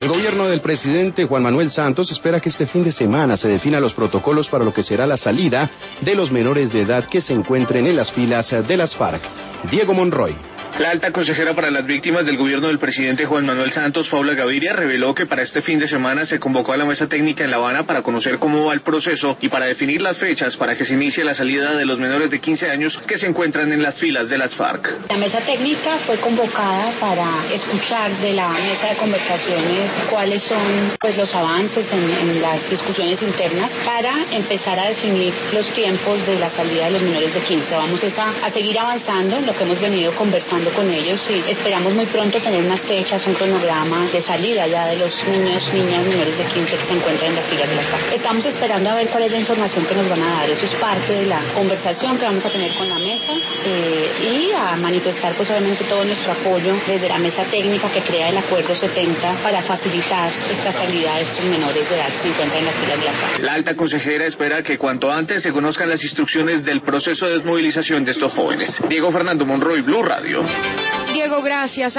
El gobierno del presidente Juan Manuel Santos espera que este fin de semana se definan los protocolos para lo que será la salida de los menores de edad que se encuentren en las filas de las FARC. Diego Monroy. La alta consejera para las víctimas del gobierno del presidente Juan Manuel Santos, Paula Gaviria, reveló que para este fin de semana se convocó a la mesa técnica en La Habana para conocer cómo va el proceso y para definir las fechas para que se inicie la salida de los menores de 15 años que se encuentran en las filas de las FARC. La mesa técnica fue convocada para escuchar de la mesa de conversaciones cuáles son los avances en las discusiones internas para empezar a definir los tiempos de la salida de los menores de 15. Vamos a seguir avanzando en lo que hemos venido conversando con ellos y esperamos muy pronto tener unas fechas, un cronograma de salida ya de los niños, niñas menores de 15 que se encuentran en las filas de las FARC. Estamos esperando a ver cuál es la información que nos van a dar. Eso es parte de la conversación que vamos a tener con la mesa y a manifestar obviamente todo nuestro apoyo desde la mesa técnica que crea el Acuerdo 70 para facilitar esta salida de estos menores de edad que se encuentran en las filas de las FARC. La alta consejera espera que cuanto antes se conozcan las instrucciones del proceso de desmovilización de estos jóvenes. Diego Fernando Monroy, Blue Radio. Diego, gracias.